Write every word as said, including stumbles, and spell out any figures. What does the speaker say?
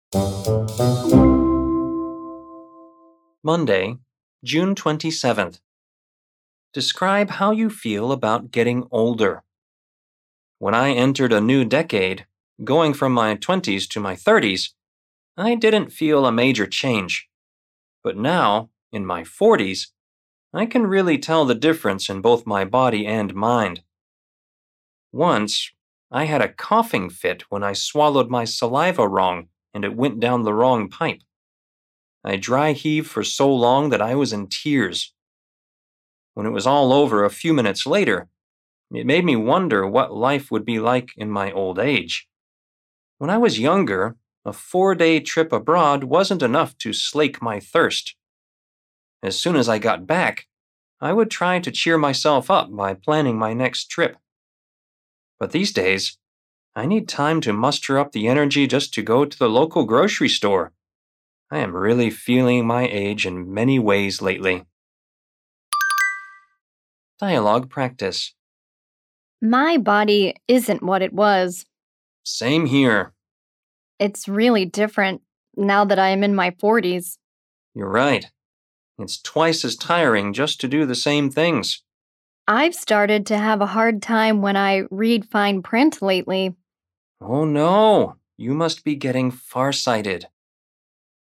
Monday, June twenty-seventh. Describe how you feel about getting older. When I entered a new decade, going from my twenties to my thirties, I didn't feel a major change. But now, in my forties, I can really tell the difference in both my body and mind. Once, I had a coughing fit when I swallowed my saliva wrong and it went down the wrong pipe. I dry heaved for so long that I was in tears. When it was all over a few minutes later, it made me wonder what life would be like in my old age. When I was younger, a four-day trip abroad wasn't enough to slake my thirst. As soon as I got back, I would try to cheer myself up by planning my next trip. But these days, I need time to muster up the energy just to go to the local grocery store. I am really feeling my age in many ways lately. Dialogue practice. My body isn't what it was. Same here. It's really different now that I am in my forties. You're right. It's twice as tiring just to do the same things. I've started to have a hard time when I read fine print lately. Oh no, you must be getting farsighted.